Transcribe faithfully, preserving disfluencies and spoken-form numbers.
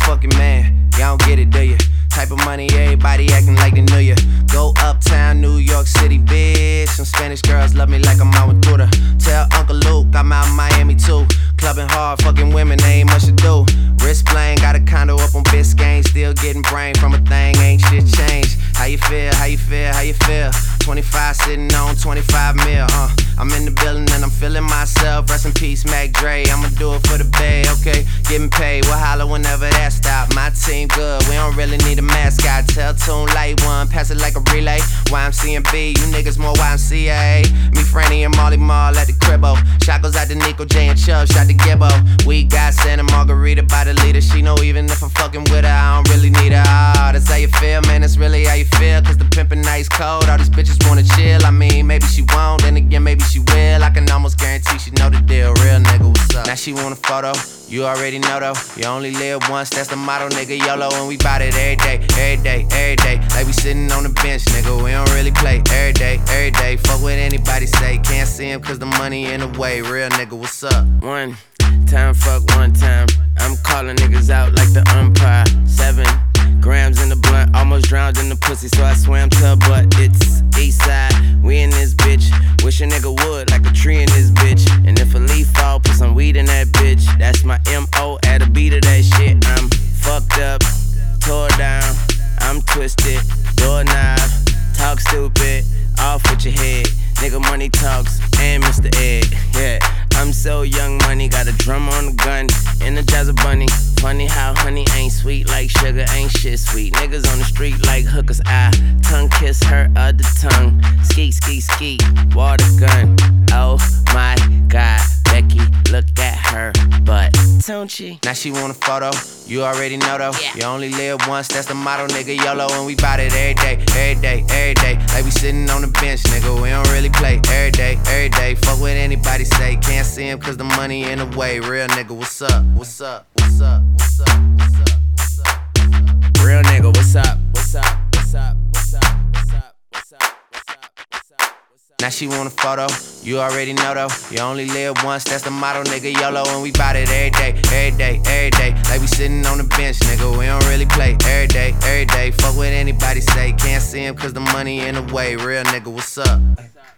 fucking man. Y'all don't get it, do ya? Type of money, everybody acting like they knew ya. Go uptown, New York City, bitch. Some Spanish girls love me like I'm out with Duda. Tell Uncle Luke I'm out in Miami too. Clubbing hard, fucking women, ain't much to do. Wrist playing, got a condo up on Biscayne. Still getting brain from a thing, ain't shit changed. How you feel, how you feel, how you feel? twenty-five sitting on twenty-five mil, uh. I'm in the building and I'm feeling myself. Rest in peace, Mac Dre. I'ma do it for the bay, okay? Getting paid, we'll holler whenever that stop. My team good, we don't really need a mascot. Tell Tune Light One, pass it like a relay. Y M C and B, you niggas more Y M C A. Me, Franny, and Molly Mall at the cribbo. Shot goes out to Nico, J, and Chubb, shot to Gibbo. We got Santa Margarita by the leader. She know even if I'm fucking with her, I don't really need her. Oh, that's how you feel, man, that's really how you feel. Cause the pimpin' nice cold, all these bitches wanna chill. I mean, maybe she won't, then again, maybe she will. I can almost guarantee she know the deal. Real nigga, what's up? Now she want a photo, you already know though. You only live once, that's the motto, nigga. YOLO, and we bout it every day, every day, every day. Like we sitting on the bench, nigga. We don't really play every day, every day. Fuck what anybody say, can't see him cause the money in the way. Real nigga, what's up? One time, fuck one time. I'm calling niggas out like the umpire. Seven grams in the blunt, almost drowned in the pussy, so I swam to her butt. It's east side, we in this bitch. Wish a nigga would, like a tree in this bitch. And if a leaf fall, put some weed in that bitch. That's my M O at a beat of that shit. I'm fucked up, tore down, I'm twisted, doorknob, talk stupid, off with your head. Nigga money talks, and Mister Ed, yeah. I'm so young money, got a drum on the gun, energize a bunny. Funny how honey ain't sweet like sugar, ain't shit sweet. Niggas on the street like hookers, I tongue kiss her other tongue. Ski, ski, ski, water gun. Oh my God, Becky, look at her butt, don't she? Now she want a photo, you already know though. Yeah. You only live once, that's the motto, nigga. YOLO, and we bout it every day, every day, every day. Like we sitting on the bench, nigga. We don't really play every day, every day. Fuck what anybody say, can't see him cause the money in the way. Real nigga, what's up? What's up? What's up? What's up? What's up? What's up? What's up? Real nigga, what's up? What's up? What's up? What's up? What's up? What's up? What's up? What's up? What's up? Now she want a photo, you already know though. You only live once, that's the motto, nigga. YOLO, and we bout it every day, every day, every day. Like we sitting on the bench, nigga. We don't really play every day, every day. Fuck what anybody say, can't see him cause the money in the way. Real nigga, what's up?